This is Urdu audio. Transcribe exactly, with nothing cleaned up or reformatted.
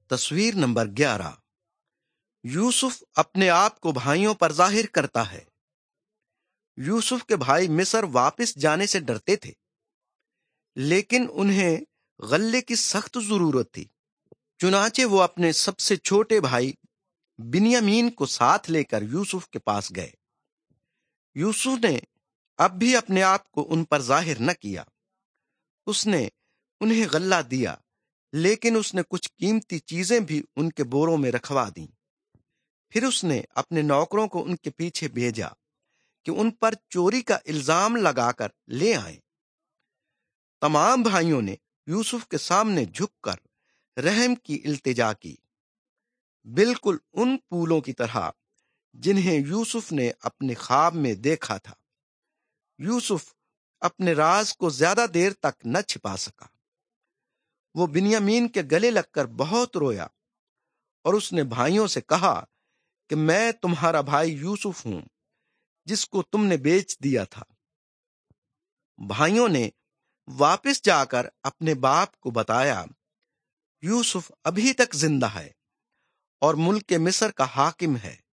تصویر نمبر گیارہ۔ یوسف اپنے آپ کو بھائیوں پر ظاہر کرتا ہے۔ یوسف کے بھائی مصر واپس جانے سے ڈرتے تھے، لیکن انہیں غلے کی سخت ضرورت تھی۔ چنانچہ وہ اپنے سب سے چھوٹے بھائی بنیامین کو ساتھ لے کر یوسف کے پاس گئے۔ یوسف نے اب بھی اپنے آپ کو ان پر ظاہر نہ کیا۔ اس نے انہیں غلہ دیا، لیکن اس نے کچھ قیمتی چیزیں بھی ان کے بوروں میں رکھوا دیں۔ پھر اس نے اپنے نوکروں کو ان کے پیچھے بھیجا کہ ان پر چوری کا الزام لگا کر لے آئیں۔ تمام بھائیوں نے یوسف کے سامنے جھک کر رحم کی التجا کی، بالکل ان پھولوں کی طرح جنہیں یوسف نے اپنے خواب میں دیکھا تھا۔ یوسف اپنے راز کو زیادہ دیر تک نہ چھپا سکا۔ وہ بنیامین کے گلے لگ کر بہت رویا اور اس نے بھائیوں سے کہا کہ میں تمہارا بھائی یوسف ہوں، جس کو تم نے بیچ دیا تھا۔ بھائیوں نے واپس جا کر اپنے باپ کو بتایا، یوسف ابھی تک زندہ ہے اور ملک مصر کا حاکم ہے۔